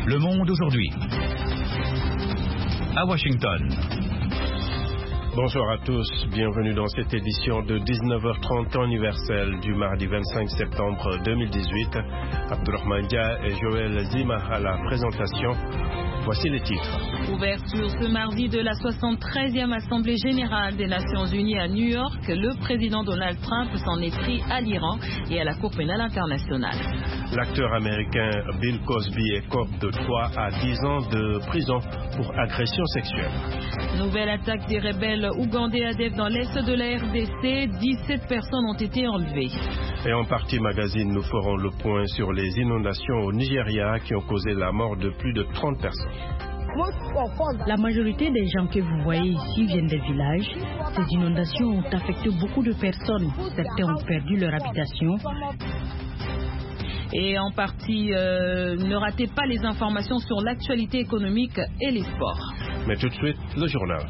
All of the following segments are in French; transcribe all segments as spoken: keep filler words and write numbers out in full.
Le Monde aujourd'hui. À Washington. Bonjour à tous, bienvenue dans cette édition de dix-neuf heures trente temps universel du mardi vingt-cinq septembre deux mille dix-huit. Abdourahmane Dia et Joël Zima à la présentation. Voici les titres. Ouverture ce mardi de la soixante-treizième Assemblée générale des Nations unies à New York. Le président Donald Trump s'en est pris à l'Iran et à la Cour pénale internationale. L'acteur américain Bill Cosby écope de trois à dix ans de prison pour agression sexuelle. Nouvelle attaque des rebelles ougandais ADF dans l'est de la R D C. dix-sept personnes ont été enlevées. Et en partie magazine, nous ferons le point sur les inondations au Nigeria qui ont causé la mort de plus de trente personnes. La majorité des gens que vous voyez ici viennent des villages. Ces inondations ont affecté beaucoup de personnes. Certains ont perdu leur habitation. Et en partie, euh, ne ratez pas les informations sur l'actualité économique et les sports. Mais tout de suite, le journal.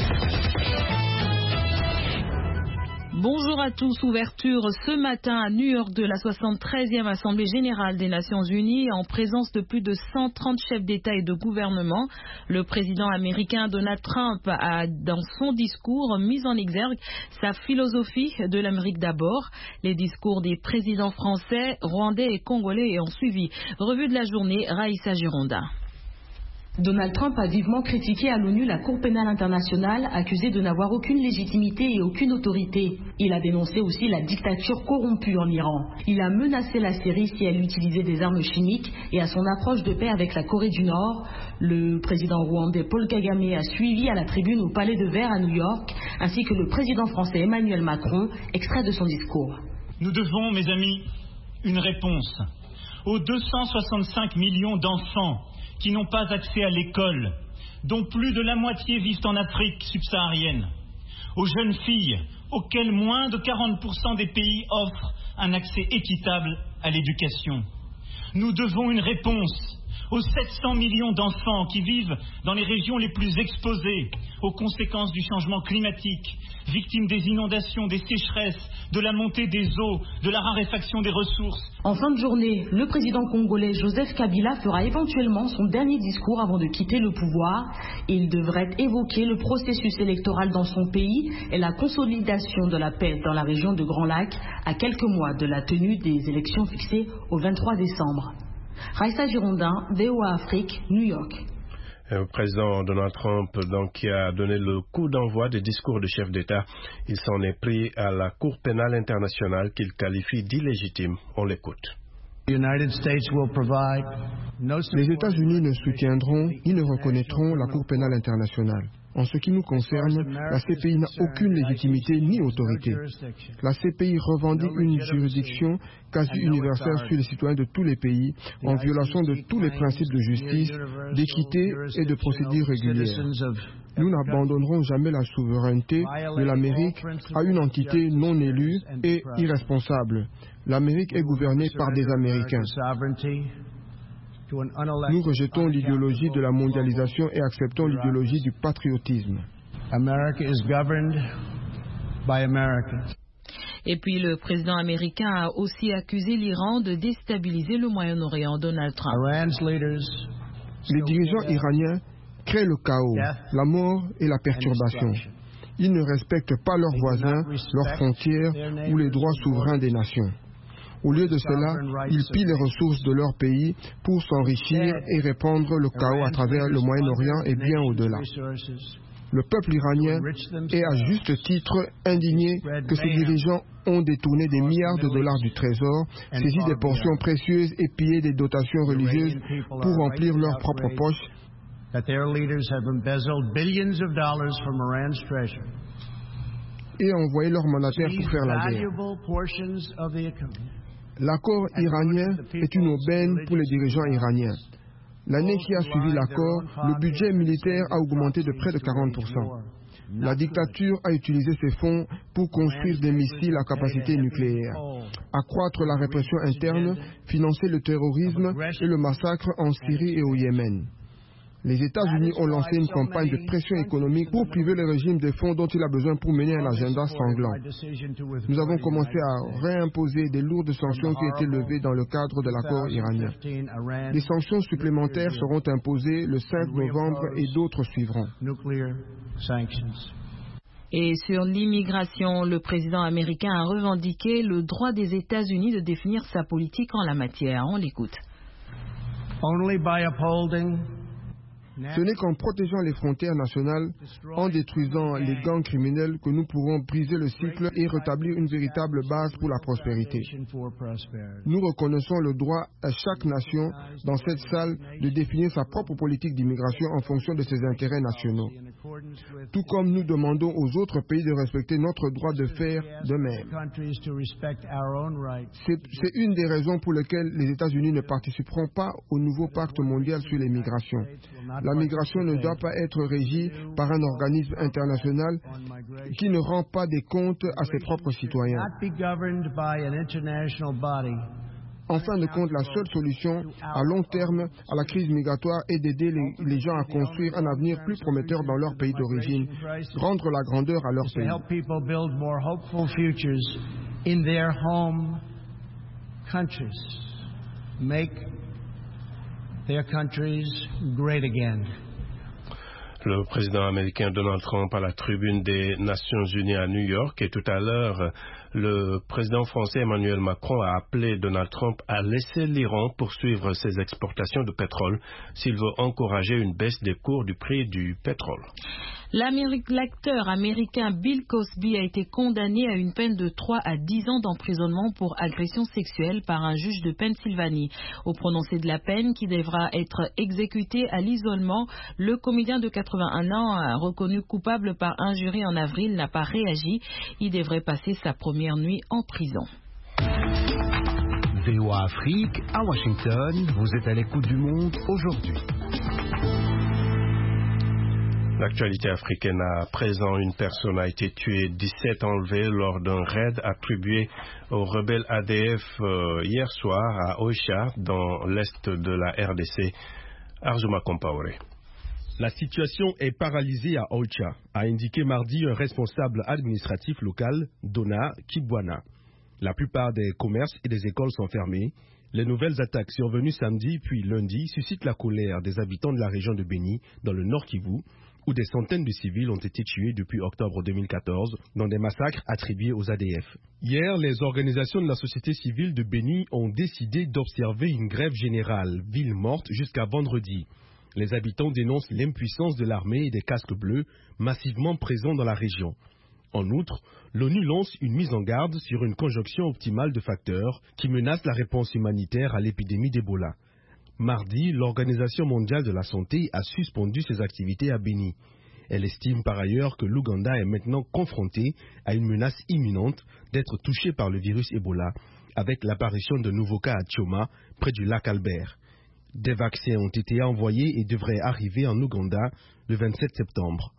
Bonjour à tous, ouverture ce matin à New York de la soixante-treizième Assemblée générale des Nations unies en présence de plus de cent trente chefs d'État et de gouvernement. Le président américain Donald Trump a dans son discours mis en exergue sa philosophie de l'Amérique d'abord. Les discours des présidents français, rwandais et congolais ont suivi. Revue de la journée, Raïssa Gironda. Donald Trump a vivement critiqué à l'ONU la Cour pénale internationale, accusée de n'avoir aucune légitimité et aucune autorité. Il a dénoncé aussi la dictature corrompue en Iran. Il a menacé la Syrie si elle utilisait des armes chimiques et à son approche de paix avec la Corée du Nord. Le président rwandais Paul Kagame a suivi à la tribune au Palais de Verre à New York, ainsi que le président français Emmanuel Macron, extrait de son discours. Nous devons, mes amis, une réponse aux deux cent soixante-cinq millions d'enfants qui n'ont pas accès à l'école, dont plus de la moitié vivent en Afrique subsaharienne, aux jeunes filles auxquelles moins de quarante pour cent des pays offrent un accès équitable à l'éducation. Nous devons une réponse aux sept cents millions d'enfants qui vivent dans les régions les plus exposées aux conséquences du changement climatique, victimes des inondations, des sécheresses, de la montée des eaux, de la raréfaction des ressources. En fin de journée, le président congolais Joseph Kabila fera éventuellement son dernier discours avant de quitter le pouvoir. Il devrait évoquer le processus électoral dans son pays et la consolidation de la paix dans la région de Grand Lac à quelques mois de la tenue des élections fixées au vingt-trois décembre. Raïssa Girondin, V O A Afrique, New York. Le président Donald Trump, donc, qui a donné le coup d'envoi des discours de chef d'État, il s'en est pris à la Cour pénale internationale qu'il qualifie d'illégitime. On l'écoute. Les États-Unis ne soutiendront ni ne reconnaîtront la Cour pénale internationale. En ce qui nous concerne, la C P I n'a aucune légitimité ni autorité. La C P I revendique une juridiction quasi universelle sur les citoyens de tous les pays, en violation de tous les principes de justice, d'équité et de procédure régulière. Nous n'abandonnerons jamais la souveraineté de l'Amérique à une entité non élue et irresponsable. L'Amérique est gouvernée par des Américains. Nous rejetons l'idéologie de la mondialisation et acceptons l'idéologie du patriotisme. Et puis le président américain a aussi accusé l'Iran de déstabiliser le Moyen-Orient. Donald Trump. Les dirigeants iraniens créent le chaos, la mort et la perturbation. Ils ne respectent pas leurs voisins, leurs frontières ou les droits souverains des nations. Au lieu de cela, ils pillent les ressources de leur pays pour s'enrichir et répandre le chaos à travers le Moyen-Orient et bien au-delà. Le peuple iranien est à juste titre indigné que ces dirigeants ont détourné des milliards de dollars du trésor, saisi des portions précieuses et pillé des dotations religieuses pour remplir leurs propres poches. Et envoyé leurs mandataires pour faire la guerre. L'accord iranien est une aubaine pour les dirigeants iraniens. L'année qui a suivi l'accord, le budget militaire a augmenté de près de quarante pour cent. La dictature a utilisé ses fonds pour construire des missiles à capacité nucléaire, accroître la répression interne, financer le terrorisme et le massacre en Syrie et au Yémen. Les États-Unis ont lancé une campagne de pression économique pour priver le régime des fonds dont il a besoin pour mener un agenda sanglant. Nous avons commencé à réimposer des lourdes sanctions qui étaient levées dans le cadre de l'accord iranien. Des sanctions supplémentaires seront imposées le cinq novembre et d'autres suivront. Et sur l'immigration, le président américain a revendiqué le droit des États-Unis de définir sa politique en la matière. On l'écoute. Ce n'est qu'en protégeant les frontières nationales, en détruisant les gangs criminels, que nous pourrons briser le cycle et rétablir une véritable base pour la prospérité. Nous reconnaissons le droit à chaque nation dans cette salle de définir sa propre politique d'immigration en fonction de ses intérêts nationaux. Tout comme nous demandons aux autres pays de respecter notre droit de faire de même. C'est une des raisons pour lesquelles les États-Unis ne participeront pas au nouveau pacte mondial sur les migrations. La migration ne doit pas être régie par un organisme international qui ne rend pas des comptes à ses propres citoyens. En fin de compte, la seule solution à long terme à la crise migratoire est d'aider les, les gens à construire un avenir plus prometteur dans leur pays d'origine, rendre la grandeur à leur pays. Their countries great again. Le président américain Donald Trump à la tribune des Nations Unies à New York, et tout à l'heure, le président français Emmanuel Macron a appelé Donald Trump à laisser l'Iran poursuivre ses exportations de pétrole s'il veut encourager une baisse des cours du prix du pétrole. L'acteur américain Bill Cosby a été condamné à une peine de trois à dix ans d'emprisonnement pour agression sexuelle par un juge de Pennsylvanie. Au prononcé de la peine, qui devra être exécuté à l'isolement, le comédien de quatre-vingt-un ans, reconnu coupable par injurie en avril, n'a pas réagi. Il devrait passer sa première nuit en prison. V O A Afrique, à Washington, vous êtes à l'écoute du monde aujourd'hui. L'actualité africaine à présent, une personne a été tuée, dix-sept enlevés lors d'un raid attribué aux rebelles A D F euh, hier soir à Oicha, dans l'est de la R D C. Arjuma Compaoré. La situation est paralysée à Oicha, a indiqué mardi un responsable administratif local, Dona Kibwana. La plupart des commerces et des écoles sont fermés. Les nouvelles attaques survenues samedi puis lundi suscitent la colère des habitants de la région de Beni, dans le Nord Kivu, où des centaines de civils ont été tués depuis octobre deux mille quatorze dans des massacres attribués aux A D F. Hier, les organisations de la société civile de Beni ont décidé d'observer une grève générale, ville morte, jusqu'à vendredi. Les habitants dénoncent l'impuissance de l'armée et des casques bleus massivement présents dans la région. En outre, l'ONU lance une mise en garde sur une conjonction optimale de facteurs qui menacent la réponse humanitaire à l'épidémie d'Ebola. Mardi, l'Organisation mondiale de la santé a suspendu ses activités à Beni. Elle estime par ailleurs que l'Ouganda est maintenant confronté à une menace imminente d'être touché par le virus Ebola, avec l'apparition de nouveaux cas à Tchoma, près du lac Albert. Des vaccins ont été envoyés et devraient arriver en Ouganda le vingt-sept septembre.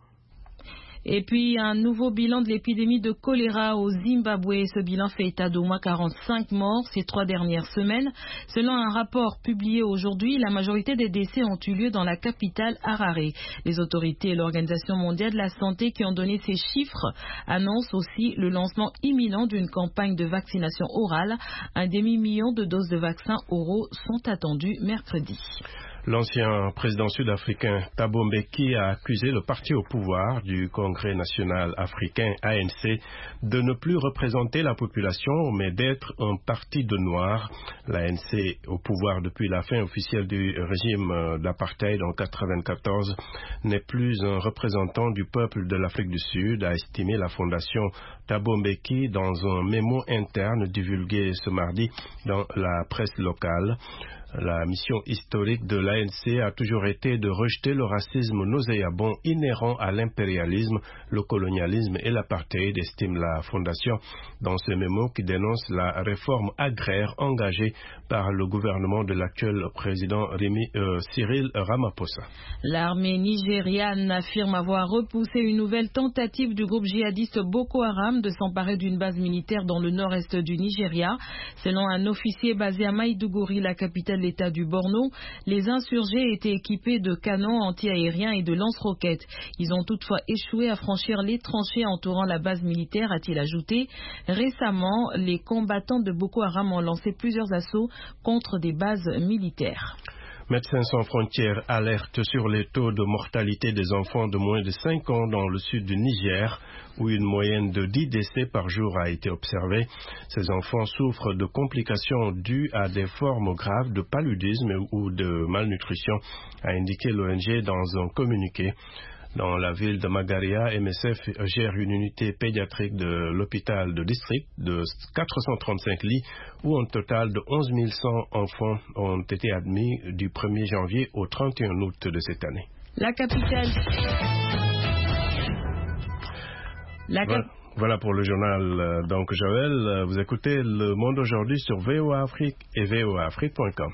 Et puis, un nouveau bilan de l'épidémie de choléra au Zimbabwe. Ce bilan fait état d'au moins quarante-cinq morts ces trois dernières semaines. Selon un rapport publié aujourd'hui, la majorité des décès ont eu lieu dans la capitale Harare. Les autorités et l'Organisation mondiale de la santé qui ont donné ces chiffres annoncent aussi le lancement imminent d'une campagne de vaccination orale. Un demi-million de doses de vaccins oraux sont attendues mercredi. L'ancien président sud-africain Thabo Mbeki a accusé le parti au pouvoir du Congrès national africain A N C de ne plus représenter la population mais d'être un parti de noirs. L'A N C au pouvoir depuis la fin officielle du régime d'apartheid en mille neuf cent quatre-vingt-quatorze n'est plus un représentant du peuple de l'Afrique du Sud, a estimé la fondation Thabo Mbeki dans un mémo interne divulgué ce mardi dans la presse locale. La mission historique de l'A N C a toujours été de rejeter le racisme nauséabond inhérent à l'impérialisme, le colonialisme et l'apartheid, estime la Fondation dans ce mémo qui dénonce la réforme agraire engagée par le gouvernement de l'actuel président Rémi, euh, Cyril Ramaphosa. L'armée nigériane affirme avoir repoussé une nouvelle tentative du groupe djihadiste Boko Haram de s'emparer d'une base militaire dans le nord-est du Nigeria. Selon un officier basé à Maïdougouri, la capitale l'État du Borno, les insurgés étaient équipés de canons anti-aériens et de lance-roquettes. Ils ont toutefois échoué à franchir les tranchées entourant la base militaire, a-t-il ajouté. Récemment, les combattants de Boko Haram ont lancé plusieurs assauts contre des bases militaires. Médecins sans frontières alertent sur les taux de mortalité des enfants de moins de cinq ans dans le sud du Niger, où une moyenne de dix décès par jour a été observée. Ces enfants souffrent de complications dues à des formes graves de paludisme ou de malnutrition, a indiqué l'O N G dans un communiqué. Dans la ville de Magaria, M S F gère une unité pédiatrique de l'hôpital de district de quatre cent trente-cinq lits où un total de onze mille cent enfants ont été admis du premier janvier au trente et un août de cette année. La capitale. La cap... voilà, voilà pour le journal. Donc Joël, vous écoutez Le Monde aujourd'hui sur V O A Afrique et V O A Afrique point com.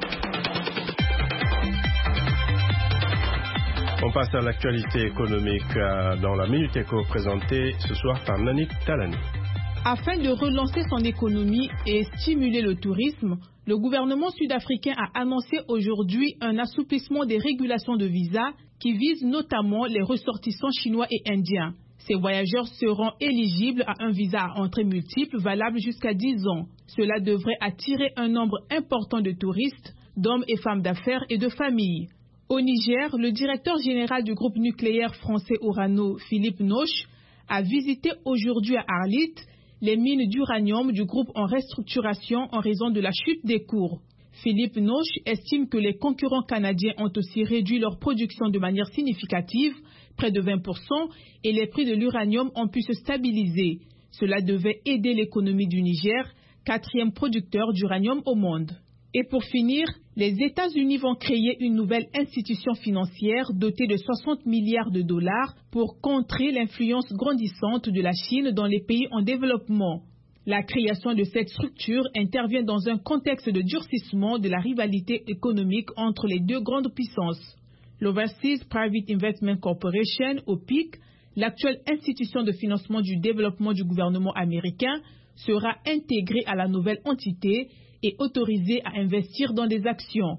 On passe à l'actualité économique dans la Minute Éco présentée ce soir par Nanik Talani. Afin de relancer son économie et stimuler le tourisme, le gouvernement sud-africain a annoncé aujourd'hui un assouplissement des régulations de visa qui vise notamment les ressortissants chinois et indiens. Ces voyageurs seront éligibles à un visa à entrée multiple valable jusqu'à dix ans. Cela devrait attirer un nombre important de touristes, d'hommes et femmes d'affaires et de familles. Au Niger, le directeur général du groupe nucléaire français Orano, Philippe Noche, a visité aujourd'hui à Arlit les mines d'uranium du groupe en restructuration en raison de la chute des cours. Philippe Noche estime que les concurrents canadiens ont aussi réduit leur production de manière significative, près de vingt pour cent, et les prix de l'uranium ont pu se stabiliser. Cela devait aider l'économie du Niger, quatrième producteur d'uranium au monde. Et pour finir, les États-Unis vont créer une nouvelle institution financière dotée de soixante milliards de dollars pour contrer l'influence grandissante de la Chine dans les pays en développement. La création de cette structure intervient dans un contexte de durcissement de la rivalité économique entre les deux grandes puissances. L'Overseas Private Investment Corporation, O P I C, l'actuelle institution de financement du développement du gouvernement américain, sera intégrée à la nouvelle entité et autorisé à investir dans des actions.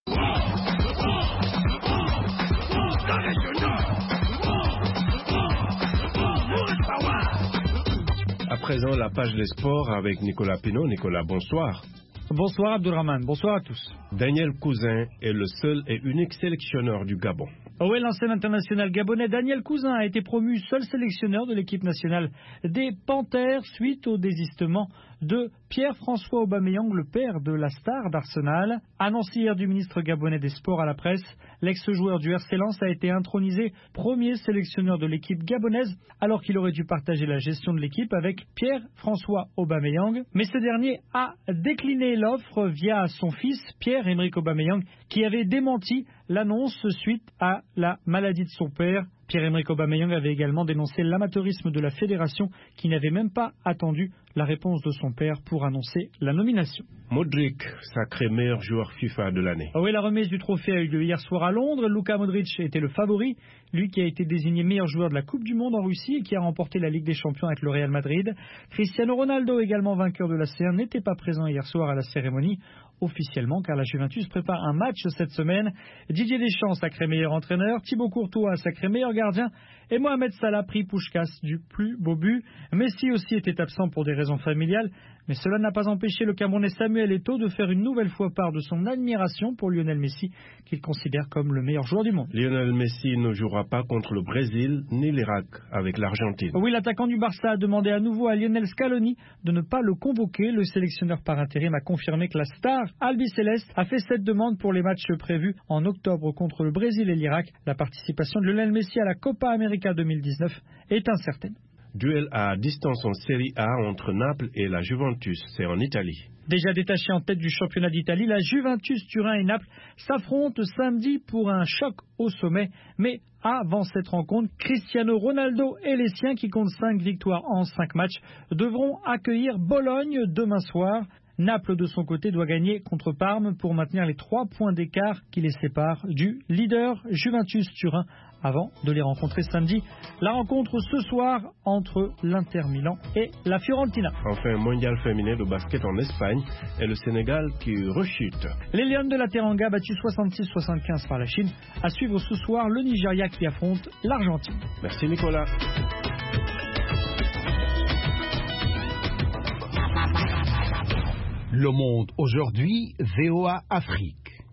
À présent, la page des sports avec Nicolas Pinot. Nicolas, bonsoir. Bonsoir Abdulrahman, bonsoir à tous. Daniel Cousin est le seul et unique sélectionneur du Gabon. Oui, l'ancien international gabonais Daniel Cousin a été promu seul sélectionneur de l'équipe nationale des Panthères suite au désistement de Pierre-François Aubameyang, le père de la star d'Arsenal. Annoncé hier du ministre gabonais des Sports à la presse, l'ex-joueur du R C Lens a été intronisé premier sélectionneur de l'équipe gabonaise alors qu'il aurait dû partager la gestion de l'équipe avec Pierre-François Aubameyang. Mais ce dernier a décliné l'offre via son fils Pierre-Emerick Aubameyang qui avait démenti l'annonce suite à la maladie de son père. Pierre-Emerick Aubameyang avait également dénoncé l'amateurisme de la fédération qui n'avait même pas attendu la réponse de son père pour annoncer la nomination. Modric, sacré meilleur joueur FIFA de l'année. Oui, la remise du trophée a eu lieu hier soir à Londres. Luka Modric était le favori, lui qui a été désigné meilleur joueur de la Coupe du Monde en Russie et qui a remporté la Ligue des Champions avec le Real Madrid. Cristiano Ronaldo, également vainqueur de la C un, n'était pas présent hier soir à la cérémonie officiellement car la Juventus prépare un match cette semaine. Didier Deschamps, sacré meilleur entraîneur, Thibaut Courtois, sacré meilleur gardien et Mohamed Salah pris Puskás du plus beau but. Messi aussi était absent pour des raisons familiales, mais cela n'a pas empêché le Camerounais Samuel Eto'o de faire une nouvelle fois part de son admiration pour Lionel Messi, qu'il considère comme le meilleur joueur du monde. Lionel Messi ne jouera pas contre le Brésil ni l'Irak avec l'Argentine. Oui, l'attaquant du Barça a demandé à nouveau à Lionel Scaloni de ne pas le convoquer. Le sélectionneur par intérim a confirmé que la star albicéleste a fait cette demande pour les matchs prévus en octobre contre le Brésil et l'Irak. La participation de Lionel Messi à la Copa América deux mille dix-neuf est incertaine. Duel à distance en Série A entre Naples et la Juventus, c'est en Italie. Déjà détaché en tête du championnat d'Italie, la Juventus Turin et Naples s'affrontent samedi pour un choc au sommet. Mais avant cette rencontre, Cristiano Ronaldo et les siens, qui comptent cinq victoires en cinq matchs, devront accueillir Bologne demain soir. Naples, de son côté, doit gagner contre Parme pour maintenir les trois points d'écart qui les séparent du leader Juventus Turin avant de les rencontrer samedi. La rencontre ce soir entre l'Inter Milan et la Fiorentina. Enfin, mondial féminin de basket en Espagne et le Sénégal qui rechute. Les Lions de la Teranga battus soixante-six à soixante-quinze par la Chine. À suivre ce soir le Nigeria qui affronte l'Argentine. Merci Nicolas. Le Monde aujourd'hui, V O A Afrique.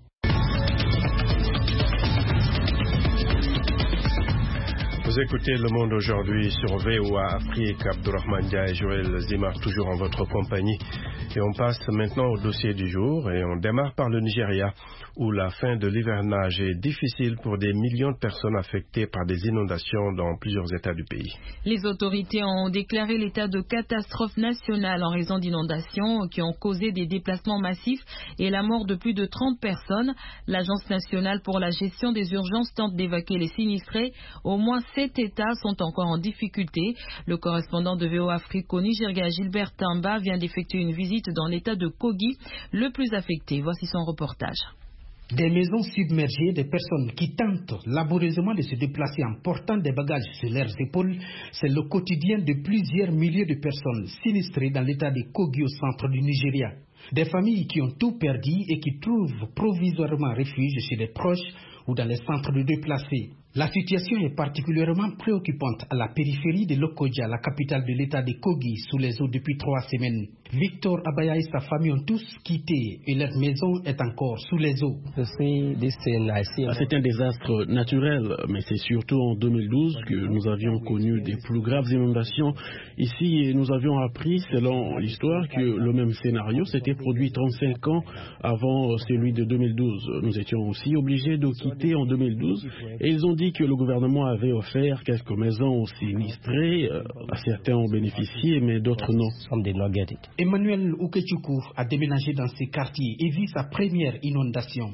Vous écoutez Le Monde aujourd'hui sur V O A Afrique. Abdourahmane Dia et Joël Zimar toujours en votre compagnie. Et on passe maintenant au dossier du jour et on démarre par le Nigeria où la fin de l'hivernage est difficile pour des millions de personnes affectées par des inondations dans plusieurs États du pays. Les autorités ont déclaré l'état de catastrophe nationale en raison d'inondations qui ont causé des déplacements massifs et la mort de plus de trente personnes. L'Agence nationale pour la gestion des urgences tente d'évacuer les sinistrés. Au moins sept États sont encore en difficulté. Le correspondant de V O A Afrique au Nigeria, Gilbert Tamba, vient d'effectuer une visite dans l'État de Kogi, le plus affecté. Voici son reportage. Des maisons submergées, des personnes qui tentent laborieusement de se déplacer en portant des bagages sur leurs épaules, c'est le quotidien de plusieurs milliers de personnes sinistrées dans l'état de Kogi au centre du Nigeria. Des familles qui ont tout perdu et qui trouvent provisoirement refuge chez des proches ou dans les centres de déplacés. La situation est particulièrement préoccupante à la périphérie de Lokoja, la capitale de l'état de Kogi, sous les eaux depuis trois semaines. Victor Abaya et sa famille ont tous quitté et leur maison est encore sous les eaux. C'est un désastre naturel, mais c'est surtout en deux mille douze que nous avions connu des plus graves inondations. Ici, nous avions appris, selon l'histoire, que le même scénario s'était produit trente-cinq ans avant celui de deux mille douze. Nous étions aussi obligés de quitter en deux mille douze et ils ont dit que le gouvernement avait offert quelques maisons aux sinistrés. Euh, certains ont bénéficié, mais d'autres non. Emmanuel Ukechukwu a déménagé dans ces quartiers et vit sa première inondation.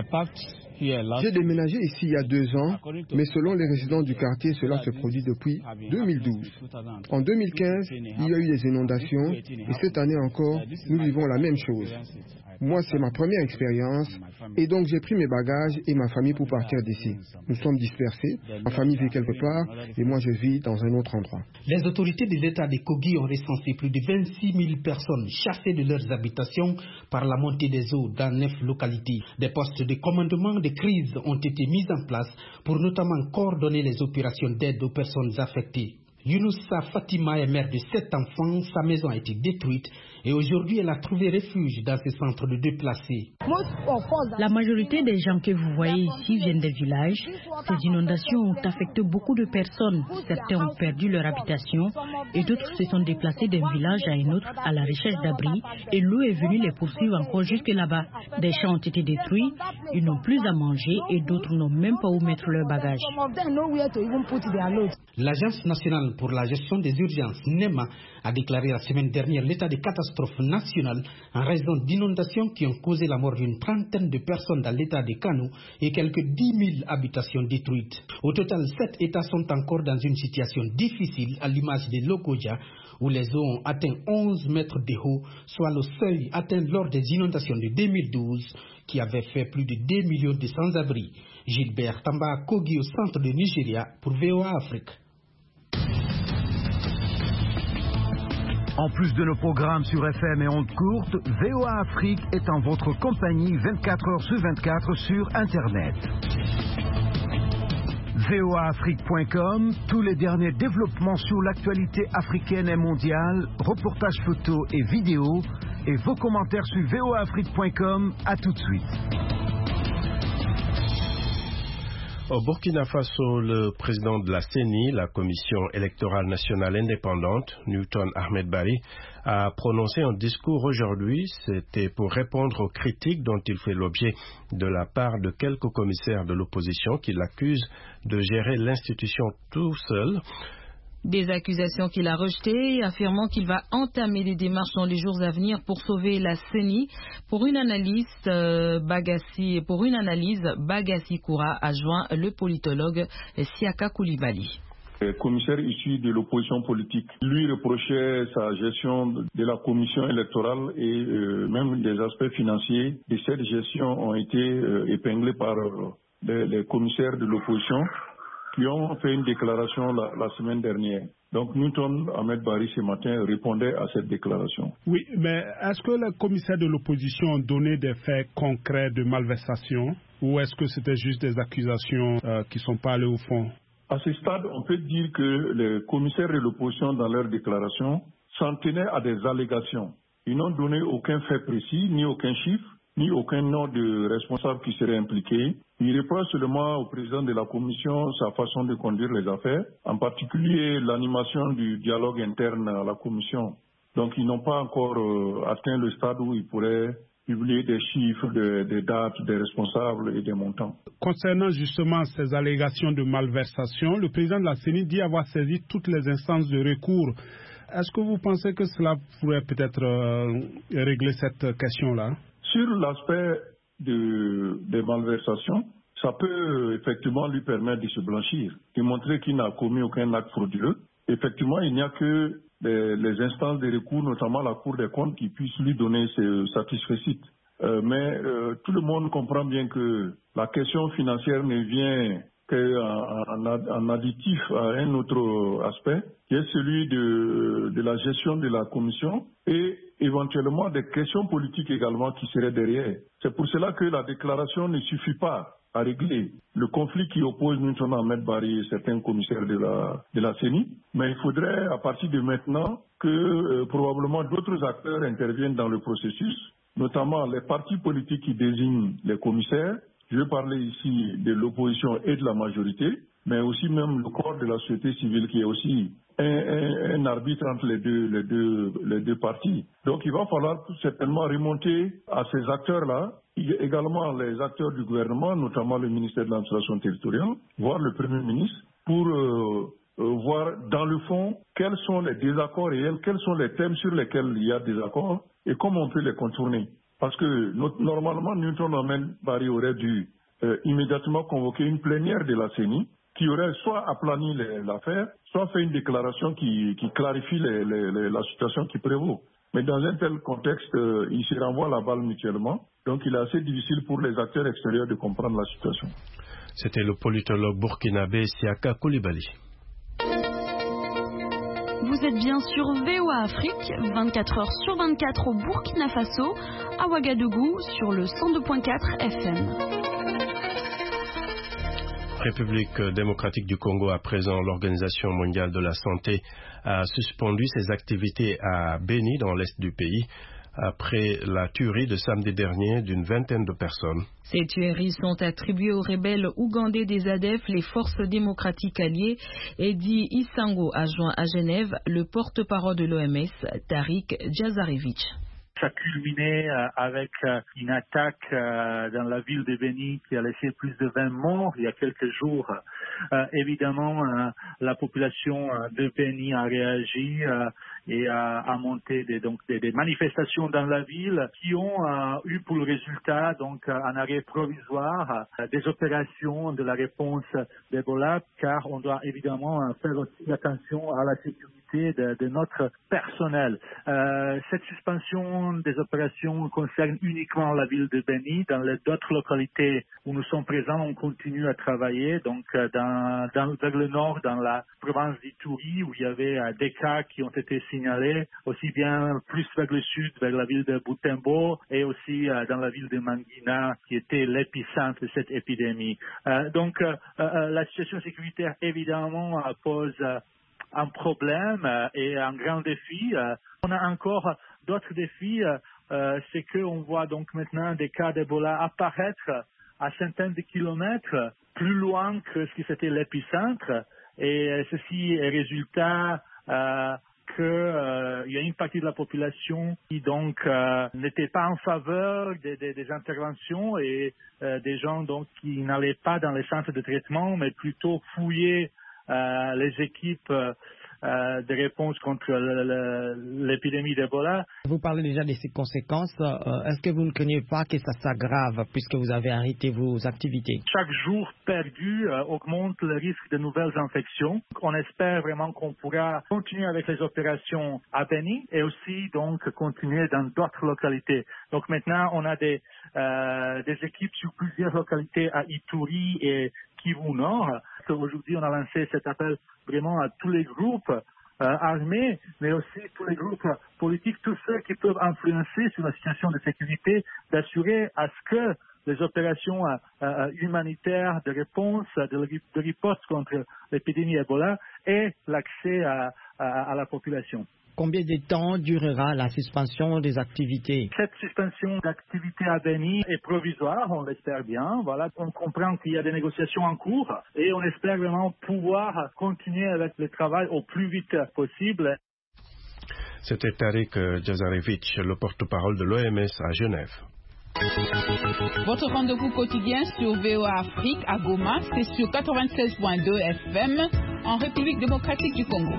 J'ai déménagé ici il y a deux ans, mais selon les résidents du quartier, cela se produit depuis deux mille douze. En deux mille quinze, il y a eu des inondations et cette année encore, nous vivons la même chose. Moi, c'est ma première expérience et donc j'ai pris mes bagages et ma famille pour partir d'ici. Nous sommes dispersés, ma famille vit quelque part et moi je vis dans un autre endroit. Les autorités de l'État de Kogi ont recensé plus de vingt-six mille personnes chassées de leurs habitations par la montée des eaux dans neuf localités. Des postes de commandement de crise ont été mis en place pour notamment coordonner les opérations d'aide aux personnes affectées. Younoussa Fatima est mère de sept enfants, sa maison a été détruite et aujourd'hui elle a trouvé refuge dans ces centres de déplacés. La majorité des gens que vous voyez ici viennent des villages. Ces inondations ont affecté beaucoup de personnes. Certains ont perdu leur habitation et d'autres se sont déplacés d'un village à un autre à la recherche d'abri et l'eau est venue les poursuivre encore jusque là-bas. Des champs ont été détruits, ils n'ont plus à manger et d'autres n'ont même pas où mettre leurs bagages. L'Agence nationale pour la gestion des urgences, NEMA, a déclaré la semaine dernière l'état de catastrophe nationale en raison d'inondations qui ont causé la mort d'une trentaine de personnes dans l'état de Kano et quelques dix mille habitations détruites. Au total, sept États sont encore dans une situation difficile à l'image de Lokoja, où les eaux ont atteint onze mètres de haut, soit le seuil atteint lors des inondations de deux mille douze, qui avaient fait plus de deux millions de sans-abri. Gilbert Tamba, Kogi, au centre de Nigeria, pour V O A Afrique. En plus de nos programmes sur F M et ondes courtes, V O A Afrique est en votre compagnie vingt-quatre heures sur vingt-quatre sur Internet. V O A Afrique point com, tous les derniers développements sur l'actualité africaine et mondiale, reportages photos et vidéos, et vos commentaires sur V O A Afrique point com. À tout de suite. Au Burkina Faso, le président de la C E N I, la Commission électorale nationale indépendante, Newton Ahmed Bari, a prononcé un discours aujourd'hui. C'était pour répondre aux critiques dont il fait l'objet de la part de quelques commissaires de l'opposition qui l'accusent de gérer l'institution tout seul. Des accusations qu'il a rejetées, affirmant qu'il va entamer des démarches dans les jours à venir pour sauver la C E N I. Pour une analyse, euh, Bagassi, pour une analyse, Bagassi Koura a joint le politologue Siaka Koulibaly. Le commissaire issu de l'opposition politique lui reprochait sa gestion de la commission électorale et euh, même des aspects financiers de cette gestion ont été euh, épinglés par euh, les, les commissaires de l'opposition qui ont fait une déclaration la, la semaine dernière. Donc Newton Ahmed Bari ce matin répondait à cette déclaration. Oui, mais est-ce que les commissaires de l'opposition ont donné des faits concrets de malversation ou est-ce que c'était juste des accusations euh, qui ne sont pas allées au fond? À ce stade, on peut dire que les commissaires de l'opposition, dans leur déclaration, s'en tenaient à des allégations. Ils n'ont donné aucun fait précis, ni aucun chiffre, ni aucun nom de responsable qui serait impliqué. Ils reprochent seulement au président de la commission sa façon de conduire les affaires, en particulier l'animation du dialogue interne à la commission. Donc ils n'ont pas encore euh, atteint le stade où ils pourraient publier des chiffres, des, des dates, des responsables et des montants. Concernant justement ces allégations de malversation, le président de la C E N I dit avoir saisi toutes les instances de recours. Est-ce que vous pensez que cela pourrait peut-être euh, régler cette question-là? Sur l'aspect de, des malversations, ça peut effectivement lui permettre de se blanchir, de montrer qu'il n'a commis aucun acte frauduleux. Effectivement, il n'y a que les, les instances de recours, notamment la Cour des comptes, qui puissent lui donner ce satisfecit. Euh, mais euh, tout le monde comprend bien que la question financière ne vient qu'en en additif à un autre aspect, qui est celui de, de la gestion de la commission et éventuellement des questions politiques également qui seraient derrière. C'est pour cela que la déclaration ne suffit pas à régler le conflit qui oppose Newton Ahmed Bari et certains commissaires de la, de la C E N I, mais il faudrait à partir de maintenant que euh, probablement d'autres acteurs interviennent dans le processus, notamment les partis politiques qui désignent les commissaires. Je vais parler ici de l'opposition et de la majorité, mais aussi même le corps de la société civile qui est aussi un, un, un arbitre entre les deux, les, deux, les deux partis. Donc il va falloir tout certainement remonter à ces acteurs-là, également les acteurs du gouvernement, notamment le ministère de l'administration territoriale, voire le Premier ministre, pour euh, euh, voir dans le fond quels sont les désaccords réels, quels sont les thèmes sur lesquels il y a des accords et comment on peut les contourner. Parce que normalement, Newton Ahmed Bari aurait dû euh, immédiatement convoquer une plénière de la C E N I qui aurait soit aplani l'affaire, soit fait une déclaration qui, qui clarifie les, les, les, la situation qui prévaut. Mais dans un tel contexte, euh, ils se renvoient la balle mutuellement. Donc il est assez difficile pour les acteurs extérieurs de comprendre la situation. C'était le politologue burkinabé Siaka Koulibaly. Vous êtes bien sur V O A Afrique, vingt-quatre heures sur vingt-quatre au Burkina Faso, à Ouagadougou, sur le cent deux virgule quatre F M. République démocratique du Congo, à présent, l'Organisation mondiale de la santé a suspendu ses activités à Beni, dans l'est du pays, après la tuerie de samedi dernier d'une vingtaine de personnes. Ces tueries sont attribuées aux rebelles ougandais des A D F, les forces démocratiques alliées. Eddie Isango a joint à Genève le porte-parole de l'O M S, Tariq Djazarevich. Ça a culminé avec une attaque dans la ville de Beni qui a laissé plus de vingt morts il y a quelques jours. Euh, évidemment, euh, la population de Beni a réagi euh, et a, a monté des, donc, des, des manifestations dans la ville qui ont euh, eu pour le résultat donc un arrêt provisoire euh, des opérations de la réponse d'Ebola, car on doit évidemment faire aussi attention à la sécurité De, de notre personnel. Euh, cette suspension des opérations concerne uniquement la ville de Beni. Dans les d'autres localités où nous sommes présents, on continue à travailler. Donc, dans, dans, vers le nord, dans la province d'Ituri, où il y avait euh, des cas qui ont été signalés, aussi bien plus vers le sud, vers la ville de Butembo, et aussi euh, dans la ville de Mangina, qui était l'épicentre de cette épidémie. Euh, donc, euh, euh, la situation sécuritaire, évidemment, euh, pose euh, un problème euh, et un grand défi. Euh, on a encore d'autres défis. Euh, c'est qu'on voit donc maintenant des cas d'Ebola apparaître à centaines de kilomètres plus loin que ce qui c'était l'épicentre. Et ceci est résultat euh, qu'il euh, y a une partie de la population qui donc euh, n'était pas en faveur des, des, des interventions et euh, des gens donc qui n'allaient pas dans les centres de traitement, mais plutôt fouiller Euh, les équipes euh, euh, de réponse contre l'épidémie d'Ebola. Vous parlez déjà de ces conséquences. Euh, est-ce que vous ne craignez pas que ça s'aggrave puisque vous avez arrêté vos activités? Chaque jour perdu euh, augmente le risque de nouvelles infections. On espère vraiment qu'on pourra continuer avec les opérations à Beni et aussi donc continuer dans d'autres localités. Donc maintenant, on a des, euh, des équipes sur plusieurs localités à Ituri et Kivu Nord. Aujourd'hui, on a lancé cet appel vraiment à tous les groupes euh, armés, mais aussi tous les groupes politiques, tous ceux qui peuvent influencer sur la situation de sécurité, d'assurer à ce que les opérations euh, euh, humanitaires de réponse, de, de riposte contre l'épidémie Ebola aient l'accès à, à, à la population. Combien de temps durera la suspension des activités? Cette suspension d'activité à Beni est provisoire, on l'espère bien. Voilà, on comprend qu'il y a des négociations en cours et on espère vraiment pouvoir continuer avec le travail au plus vite possible. C'était Tariq Djazarevich, le porte-parole de l'O M S à Genève. Votre rendez-vous quotidien sur V O A Afrique à Goma, c'est sur quatre-vingt-seize point deux F M en République démocratique du Congo.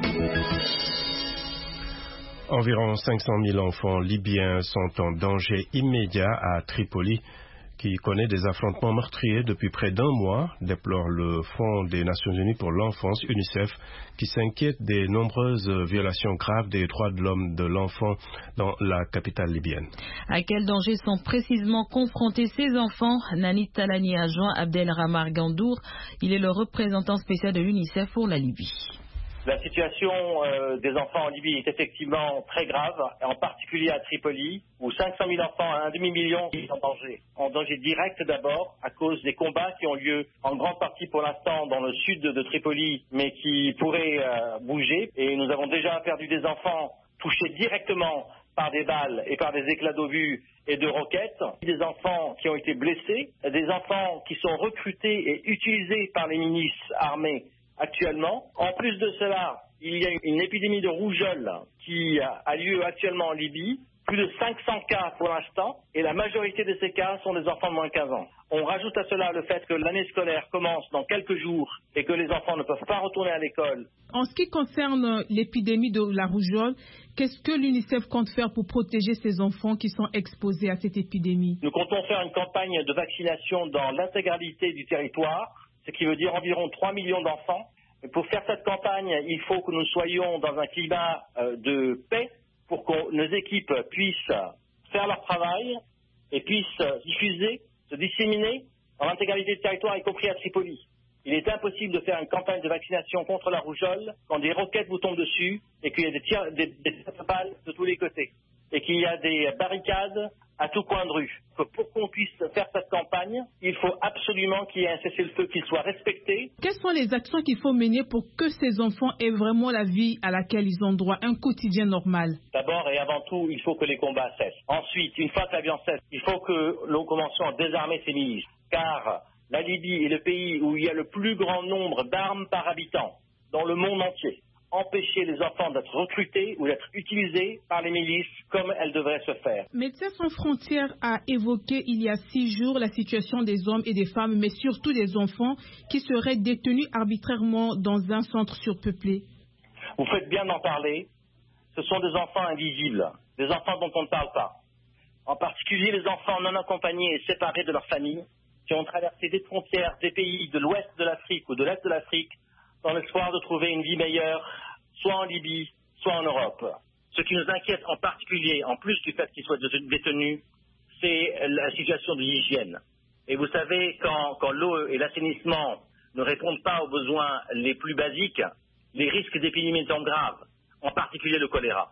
Environ cinq cent mille enfants libyens sont en danger immédiat à Tripoli, qui connaît des affrontements meurtriers depuis près d'un mois, déplore le Fonds des Nations Unies pour l'enfance, UNICEF, qui s'inquiète des nombreuses violations graves des droits de l'homme de l'enfant dans la capitale libyenne. À quel danger sont précisément confrontés ces enfants? Nanit Talani a joint Abdelramar Gandour. Il est le représentant spécial de l'UNICEF pour la Libye. La situation euh, des enfants en Libye est effectivement très grave, en particulier à Tripoli, où cinq cent mille enfants, un demi-million, sont en danger. En danger direct d'abord, à cause des combats qui ont lieu en grande partie pour l'instant dans le sud de Tripoli, mais qui pourraient euh, bouger. Et nous avons déjà perdu des enfants touchés directement par des balles et par des éclats d'obus et de roquettes, des enfants qui ont été blessés, des enfants qui sont recrutés et utilisés par les milices armées actuellement. En plus de cela, il y a une épidémie de rougeole qui a lieu actuellement en Libye. Plus de cinq cents cas pour l'instant, et la majorité de ces cas sont des enfants de moins de quinze ans. On rajoute à cela le fait que l'année scolaire commence dans quelques jours et que les enfants ne peuvent pas retourner à l'école. En ce qui concerne l'épidémie de la rougeole, qu'est-ce que l'UNICEF compte faire pour protéger ces enfants qui sont exposés à cette épidémie? Nous comptons faire une campagne de vaccination dans l'intégralité du territoire, ce qui veut dire environ trois millions d'enfants. Et pour faire cette campagne, il faut que nous soyons dans un climat euh, de paix pour que nos équipes puissent faire leur travail et puissent diffuser, se disséminer dans l'intégralité du territoire, y compris à Tripoli. Il est impossible de faire une campagne de vaccination contre la rougeole quand des roquettes vous tombent dessus et qu'il y a des tirs, des, des balles de tous les côtés et qu'il y a des barricades à tout coin de rue. Pour qu'on puisse faire cette campagne, il faut absolument qu'il y ait un cessez-le-feu qui soit respecté. Quelles sont les actions qu'il faut mener pour que ces enfants aient vraiment la vie à laquelle ils ont droit, un quotidien normal? D'abord et avant tout, il faut que les combats cessent. Ensuite, une fois que la violence cesse, il faut que l'on commence à désarmer ces milices. Car la Libye est le pays où il y a le plus grand nombre d'armes par habitant dans le monde entier. Empêcher les enfants d'être recrutés ou d'être utilisés par les milices comme elles devraient se faire. Médecins sans frontières a évoqué il y a six jours la situation des hommes et des femmes, mais surtout des enfants qui seraient détenus arbitrairement dans un centre surpeuplé. Vous faites bien d'en parler. Ce sont des enfants invisibles, des enfants dont on ne parle pas. En particulier les enfants non accompagnés et séparés de leur famille qui ont traversé des frontières des pays de l'ouest de l'Afrique ou de l'est de l'Afrique dans l'espoir de trouver une vie meilleure, soit en Libye, soit en Europe. Ce qui nous inquiète en particulier, en plus du fait qu'ils soient détenus, c'est la situation de l'hygiène. Et vous savez, quand, quand l'eau et l'assainissement ne répondent pas aux besoins les plus basiques, les risques d'épidémie sont graves, en particulier le choléra.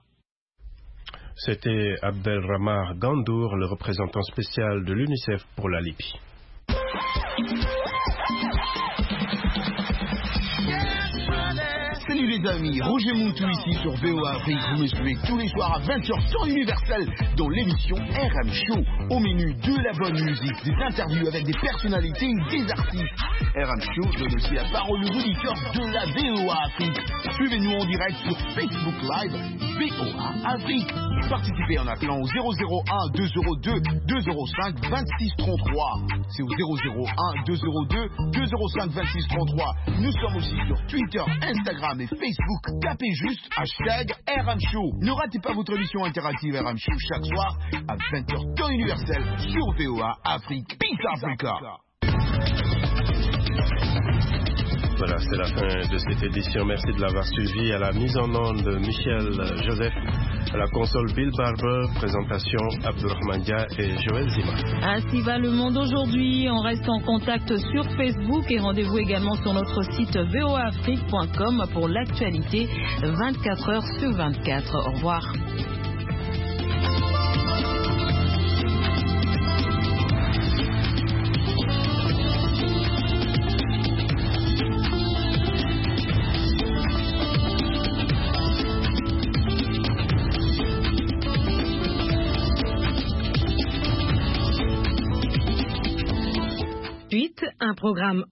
C'était Abdelramar Gandour, le représentant spécial de l'UNICEF pour la Libye. Salut les amis, Roger Moutou ici sur V O A Afrique. Vous me suivez tous les soirs à vingt heures temps universel dans l'émission R M Show. Au menu de la bonne musique, des interviews avec des personnalités ou des artistes. R M Show donne aussi la parole aux auditeurs de la V O A Afrique. Suivez-nous en direct sur Facebook Live V O A Afrique. Participez en appelant au zéro zéro un deux zéro deux deux zéro cinq vingt-six trente-trois. C'est au zéro zéro un deux zéro deux deux zéro cinq vingt-six trente-trois. Nous sommes aussi sur Twitter, Instagram et Facebook. Tapez juste hashtag R M Show. Ne ratez pas votre émission interactive R M Show chaque soir à vingt heures temps universel sur V O A Afrique. Peace Africa. Voilà, c'est la fin de cette édition. Merci de l'avoir suivi. À la mise en onde, Michel Joseph. À la console, Bill Barber. Présentation, Abdurrahman Dia et Joël Zima. Ainsi va le monde aujourd'hui. On reste en contact sur Facebook et rendez-vous également sur notre site v o a afrique point com pour l'actualité vingt-quatre heures sur vingt-quatre. Au revoir. Un programme